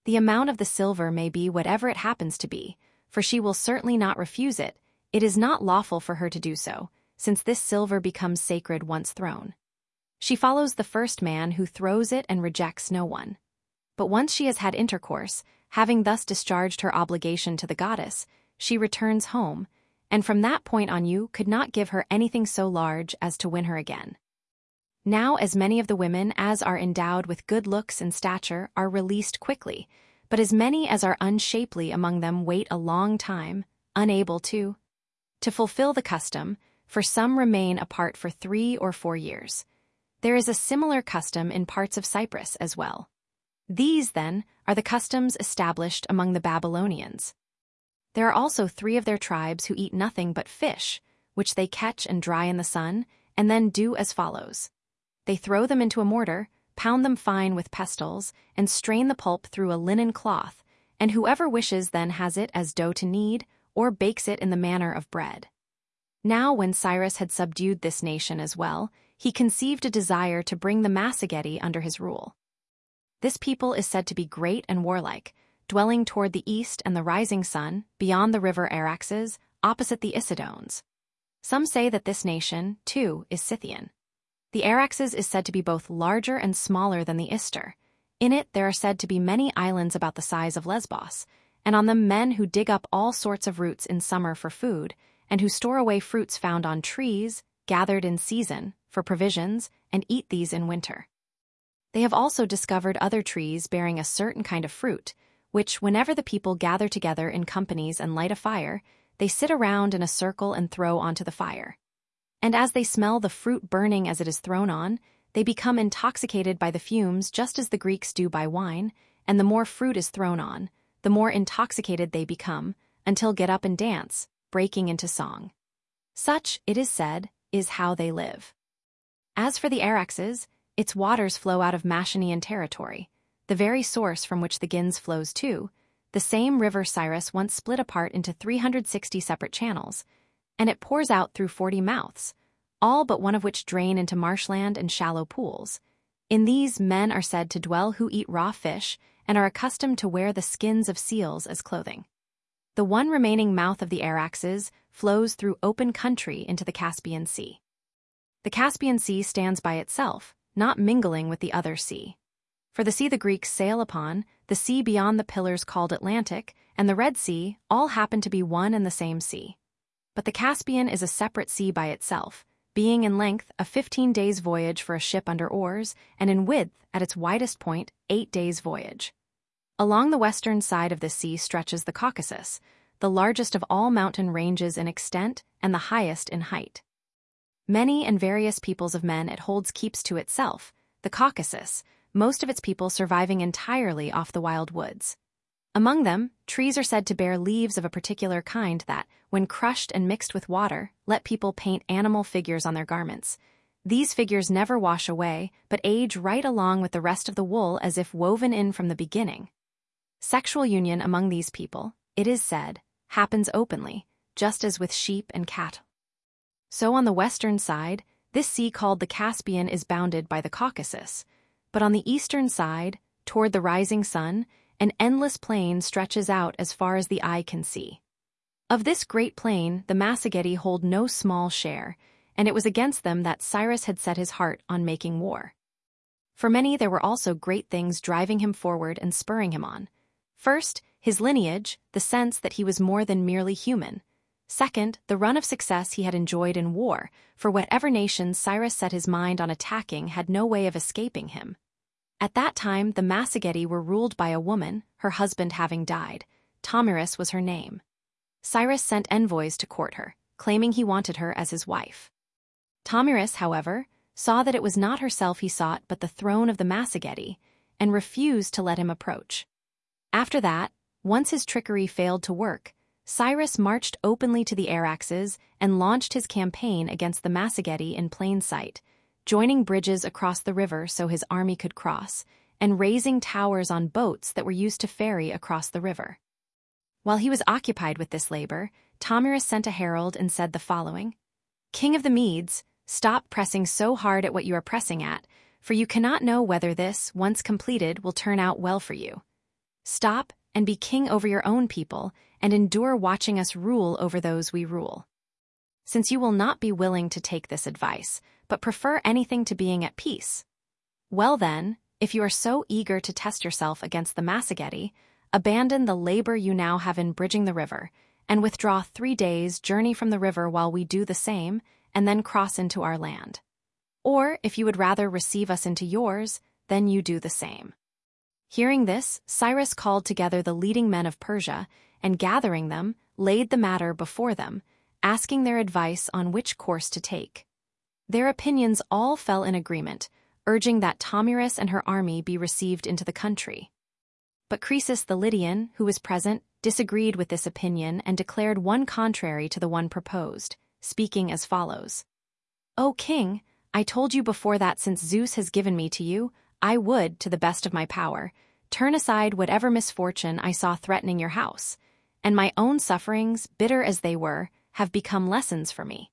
The amount of the silver may be whatever it happens to be, for she will certainly not refuse it. It is not lawful for her to do so, since this silver becomes sacred once thrown. She follows the first man who throws it and rejects no one. But once she has had intercourse, having thus discharged her obligation to the goddess, she returns home, and from that point on you could not give her anything so large as to win her again. Now as many of the women as are endowed with good looks and stature are released quickly, but as many as are unshapely among them wait a long time, unable to fulfill the custom, for some remain apart for 3 or 4 years. There is a similar custom in parts of Cyprus as well. These, then, are the customs established among the Babylonians. There are also 3 of their tribes who eat nothing but fish, which they catch and dry in the sun, and then do as follows. They throw them into a mortar, pound them fine with pestles, and strain the pulp through a linen cloth, and whoever wishes then has it as dough to knead, or bakes it in the manner of bread. Now when Cyrus had subdued this nation as well, he conceived a desire to bring the Massagetae under his rule. This people is said to be great and warlike, dwelling toward the east and the rising sun, beyond the river Araxes, opposite the Isidones. Some say that this nation, too, is Scythian. The Araxes is said to be both larger and smaller than the Ister. In it there are said to be many islands about the size of Lesbos, and on them men who dig up all sorts of roots in summer for food, and who store away fruits found on trees, gathered in season, for provisions, and eat these in winter. They have also discovered other trees bearing a certain kind of fruit, which, whenever the people gather together in companies and light a fire, they sit around in a circle and throw onto the fire. And as they smell the fruit burning as it is thrown on, they become intoxicated by the fumes just as the Greeks do by wine, and the more fruit is thrown on, the more intoxicated they become, until get up and dance, breaking into song. Such, it is said, is how they live. As for the Araxes, its waters flow out of Machanian territory, the very source from which the Gins flows too, the same river Cyrus once split apart into 360 separate channels, and it pours out through 40 mouths, all but one of which drain into marshland and shallow pools. In these men are said to dwell who eat raw fish and are accustomed to wear the skins of seals as clothing. The one remaining mouth of the Araxes flows through open country into the Caspian Sea. The Caspian Sea stands by itself, not mingling with the other sea. For the sea the Greeks sail upon, the sea beyond the pillars called Atlantic, and the Red Sea all happen to be one and the same sea. But the Caspian is a separate sea by itself, being in length a 15 days' voyage for a ship under oars, and in width, at its widest point, 8 days' voyage. Along the western side of this sea stretches the Caucasus, the largest of all mountain ranges in extent and the highest in height. Many and various peoples of men it holds keeps to itself, the Caucasus, most of its people surviving entirely off the wild woods. Among them, trees are said to bear leaves of a particular kind that, when crushed and mixed with water, let people paint animal figures on their garments. These figures never wash away, but age right along with the rest of the wool as if woven in from the beginning. Sexual union among these people, it is said, happens openly, just as with sheep and cattle. So on the western side, this sea called the Caspian is bounded by the Caucasus, but on the eastern side, toward the rising sun, an endless plain stretches out as far as the eye can see. Of this great plain the Massagetae hold no small share, and it was against them that Cyrus had set his heart on making war. For many there were also great things driving him forward and spurring him on. First, his lineage, the sense that he was more than merely human. Second, the run of success he had enjoyed in war, for whatever nation Cyrus set his mind on attacking had no way of escaping him. At that time the Massagetae were ruled by a woman, her husband having died. Tomyris was her name. Cyrus sent envoys to court her, claiming he wanted her as his wife. Tomyris, however, saw that it was not herself he sought but the throne of the Massagetae, and refused to let him approach. After that, once his trickery failed to work, Cyrus marched openly to the Araxes and launched his campaign against the Massagetae in plain sight, joining bridges across the river so his army could cross, and raising towers on boats that were used to ferry across the river. While he was occupied with this labor, Tomyris sent a herald and said the following: "King of the Medes, stop pressing so hard at what you are pressing at, for you cannot know whether this, once completed, will turn out well for you. Stop and be king over your own people, and endure watching us rule over those we rule. Since you will not be willing to take this advice, but prefer anything to being at peace. Well then, if you are so eager to test yourself against the Massagetae, abandon the labor you now have in bridging the river, and withdraw 3 days' journey from the river while we do the same, and then cross into our land. Or, if you would rather receive us into yours, then you do the same. Hearing this, Cyrus called together the leading men of Persia, and gathering them, laid the matter before them, asking their advice on which course to take. Their opinions all fell in agreement, urging that Tomyris and her army be received into the country. But Croesus the Lydian, who was present, disagreed with this opinion and declared one contrary to the one proposed, speaking as follows. "O king, I told you before that since Zeus has given me to you, I would, to the best of my power, turn aside whatever misfortune I saw threatening your house, and my own sufferings, bitter as they were, have become lessons for me.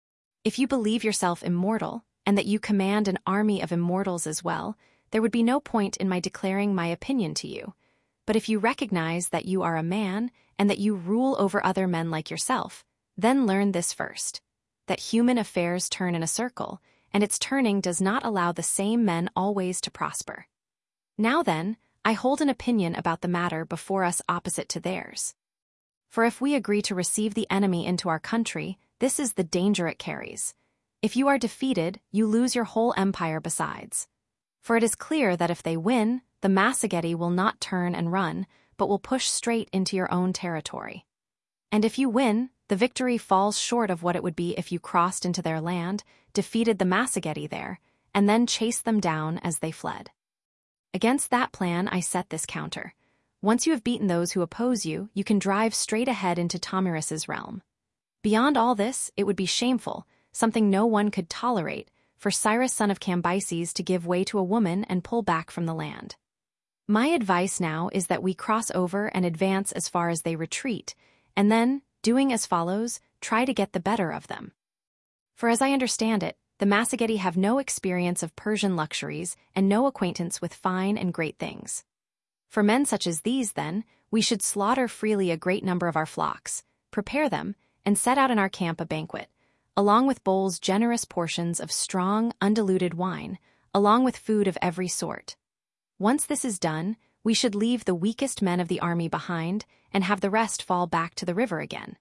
If you believe yourself immortal, and that you command an army of immortals as well, there would be no point in my declaring my opinion to you. But if you recognize that you are a man, and that you rule over other men like yourself, then learn this first, that human affairs turn in a circle, and its turning does not allow the same men always to prosper. Now then, I hold an opinion about the matter before us opposite to theirs. For if we agree to receive the enemy into our country, this is the danger it carries. If you are defeated, you lose your whole empire besides. For it is clear that if they win, the Massagetae will not turn and run, but will push straight into your own territory. And if you win, the victory falls short of what it would be if you crossed into their land, defeated the Massagetae there, and then chased them down as they fled. Against that plan I set this counter. Once you have beaten those who oppose you, you can drive straight ahead into Tomyris's realm. Beyond all this, it would be shameful, something no one could tolerate, for Cyrus son of Cambyses to give way to a woman and pull back from the land. My advice now is that we cross over and advance as far as they retreat, and then, doing as follows, try to get the better of them. For as I understand it, the Massagetae have no experience of Persian luxuries and no acquaintance with fine and great things. For men such as these, then, we should slaughter freely a great number of our flocks, prepare them, and set out in our camp a banquet, along with bowls generous portions of strong, undiluted wine, along with food of every sort. Once this is done, we should leave the weakest men of the army behind and have the rest fall back to the river again.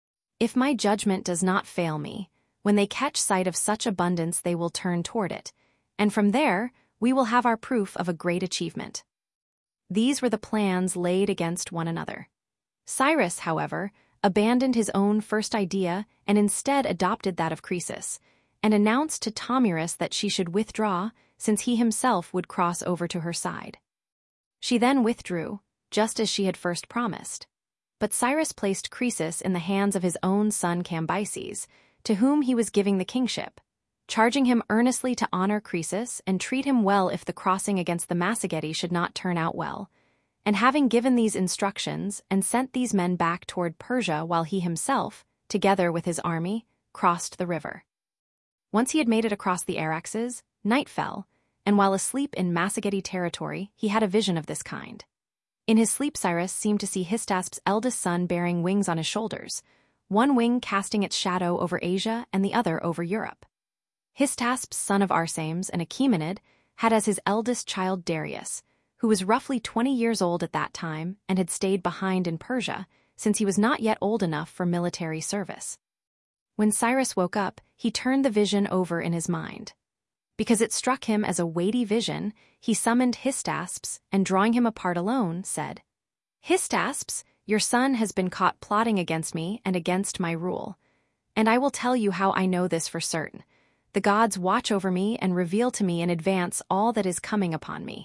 If my judgment does not fail me, when they catch sight of such abundance they will turn toward it, and from there we will have our proof of a great achievement." These were the plans laid against one another. Cyrus, however, abandoned his own first idea and instead adopted that of Croesus, and announced to Tomyris that she should withdraw, since he himself would cross over to her side. She then withdrew, just as she had first promised. But Cyrus placed Croesus in the hands of his own son Cambyses, to whom he was giving the kingship, charging him earnestly to honor Croesus and treat him well if the crossing against the Massagetae should not turn out well. And having given these instructions and sent these men back toward Persia while he himself, together with his army, crossed the river. Once he had made it across the Araxes, night fell, and while asleep in Massagetae territory, he had a vision of this kind. In his sleep Cyrus seemed to see Hystasp's eldest son bearing wings on his shoulders, one wing casting its shadow over Asia and the other over Europe. Hystaspes, son of Arsames and Achaemenid, had as his eldest child Darius, who was roughly 20 years old at that time and had stayed behind in Persia, since he was not yet old enough for military service. When Cyrus woke up, he turned the vision over in his mind. Because it struck him as a weighty vision, he summoned Hystaspes and, drawing him apart alone, said, "Hystaspes, your son has been caught plotting against me and against my rule. And I will tell you how I know this for certain. The gods watch over me and reveal to me in advance all that is coming upon me.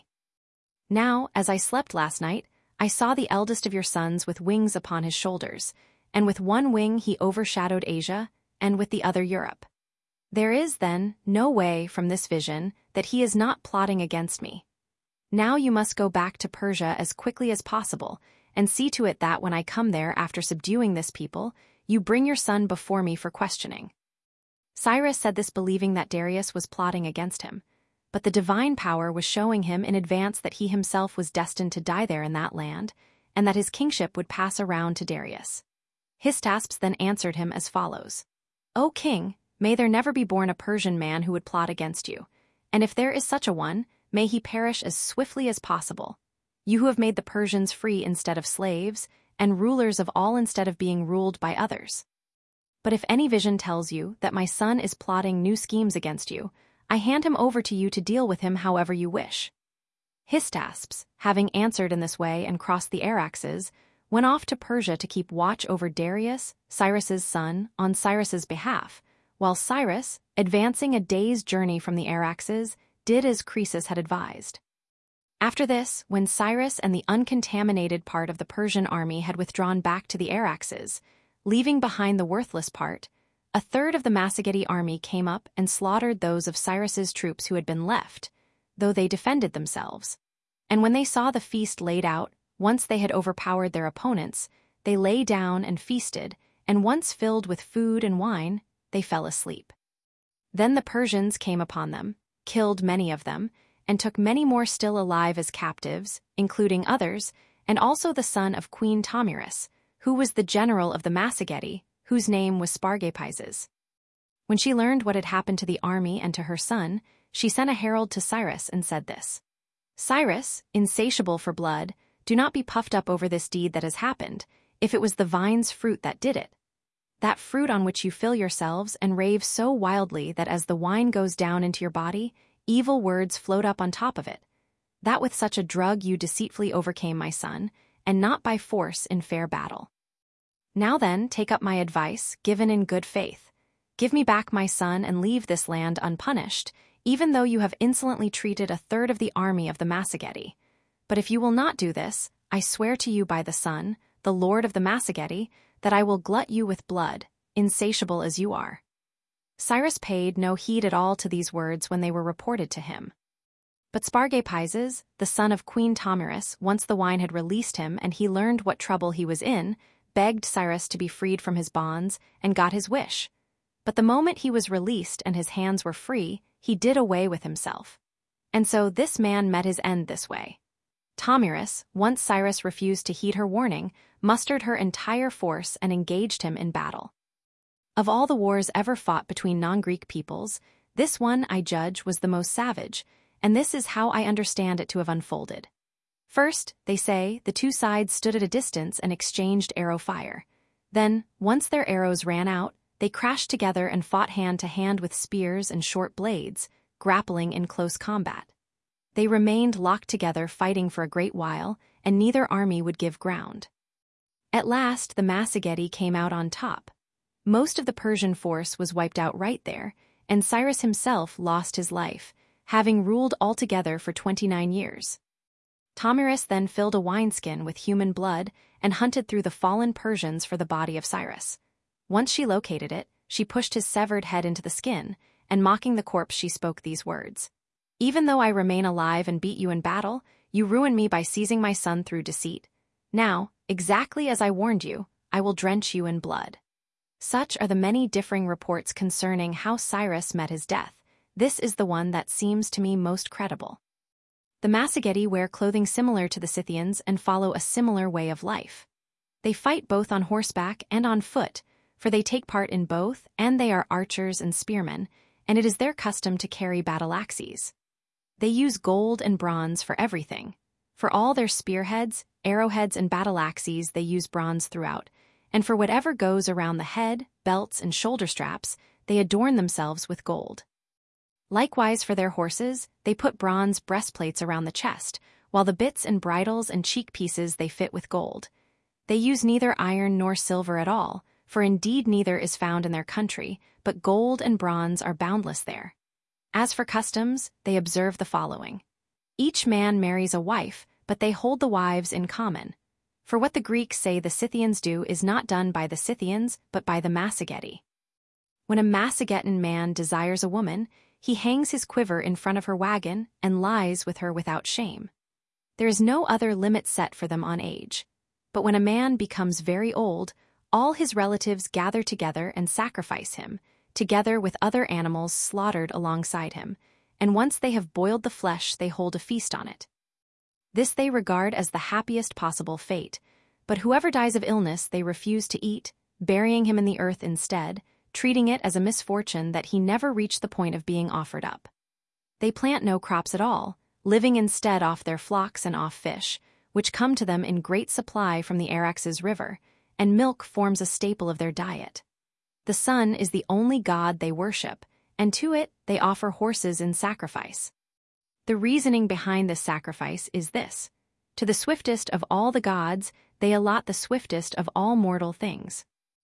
Now, as I slept last night, I saw the eldest of your sons with wings upon his shoulders, and with one wing he overshadowed Asia, and with the other Europe. There is, then, no way from this vision that he is not plotting against me. Now you must go back to Persia as quickly as possible, and see to it that when I come there after subduing this people, you bring your son before me for questioning." Cyrus said this believing that Darius was plotting against him, but the divine power was showing him in advance that he himself was destined to die there in that land, and that his kingship would pass around to Darius. Hystasps then answered him as follows. O king, may there never be born a Persian man who would plot against you, and if there is such a one, may he perish as swiftly as possible. You who have made the Persians free instead of slaves, and rulers of all instead of being ruled by others. But if any vision tells you that my son is plotting new schemes against you, I hand him over to you to deal with him however you wish. Hystasps, having answered in this way and crossed the Araxes, went off to Persia to keep watch over Darius, Cyrus's son, on Cyrus's behalf, while Cyrus, advancing a day's journey from the Araxes, did as Croesus had advised. After this, when Cyrus and the uncontaminated part of the Persian army had withdrawn back to the Araxes, leaving behind the worthless part, a third of the Massagetae army came up and slaughtered those of Cyrus's troops who had been left, though they defended themselves. And when they saw the feast laid out, once they had overpowered their opponents, they lay down and feasted, and once filled with food and wine, they fell asleep. Then the Persians came upon them, killed many of them, and took many more still alive as captives, including others, and also the son of Queen Tomyris, who was the general of the Massagetae, whose name was Spargapises. When she learned what had happened to the army and to her son, she sent a herald to Cyrus and said this. Cyrus, insatiable for blood, do not be puffed up over this deed that has happened, if it was the vine's fruit that did it. That fruit on which you fill yourselves and rave so wildly that as the wine goes down into your body, evil words float up on top of it. That with such a drug you deceitfully overcame my son, and not by force in fair battle. Now then, take up my advice, given in good faith. Give me back my son and leave this land unpunished, even though you have insolently treated a third of the army of the Massagetae. But if you will not do this, I swear to you by the sun, the lord of the Massagetae, that I will glut you with blood, insatiable as you are. Cyrus paid no heed at all to these words when they were reported to him. But Spargapises, the son of Queen Tomyris, once the wine had released him and he learned what trouble he was in, begged Cyrus to be freed from his bonds, and got his wish. But the moment he was released and his hands were free, he did away with himself. And so this man met his end this way. Tomyris, once Cyrus refused to heed her warning, mustered her entire force and engaged him in battle. Of all the wars ever fought between non-Greek peoples, this one, I judge, was the most savage, and this is how I understand it to have unfolded. First, they say, the two sides stood at a distance and exchanged arrow fire. Then, once their arrows ran out, they crashed together and fought hand to hand with spears and short blades, grappling in close combat. They remained locked together fighting for a great while, and neither army would give ground. At last, the Massagetae came out on top. Most of the Persian force was wiped out right there, and Cyrus himself lost his life, having ruled altogether for 29 years. Tomyris then filled a wineskin with human blood and hunted through the fallen Persians for the body of Cyrus. Once she located it, she pushed his severed head into the skin, and mocking the corpse she spoke these words. Even though I remain alive and beat you in battle, you ruin me by seizing my son through deceit. Now, exactly as I warned you, I will drench you in blood. Such are the many differing reports concerning how Cyrus met his death. This is the one that seems to me most credible. The Massagetae wear clothing similar to the Scythians and follow a similar way of life. They fight both on horseback and on foot, for they take part in both, and they are archers and spearmen, and it is their custom to carry battle axes. They use gold and bronze for everything. For all their spearheads, arrowheads, and battle axes they use bronze throughout, and for whatever goes around the head, belts, and shoulder straps, they adorn themselves with gold. Likewise for their horses, they put bronze breastplates around the chest, while the bits and bridles and cheek pieces they fit with gold. They use neither iron nor silver at all, for indeed neither is found in their country, but gold and bronze are boundless there. As for customs, they observe the following. Each man marries a wife, but they hold the wives in common. For what the Greeks say the Scythians do is not done by the Scythians, but by the Massagetae. When a Massagetan man desires a woman, he hangs his quiver in front of her wagon and lies with her without shame. There is no other limit set for them on age. But when a man becomes very old, all his relatives gather together and sacrifice him, together with other animals slaughtered alongside him, and once they have boiled the flesh, they hold a feast on it. This they regard as the happiest possible fate, but whoever dies of illness they refuse to eat, burying him in the earth instead, treating it as a misfortune that he never reached the point of being offered up. They plant no crops at all, living instead off their flocks and off fish, which come to them in great supply from the Araxes River, and milk forms a staple of their diet. The sun is the only god they worship, and to it they offer horses in sacrifice. The reasoning behind this sacrifice is this: to the swiftest of all the gods they allot the swiftest of all mortal things.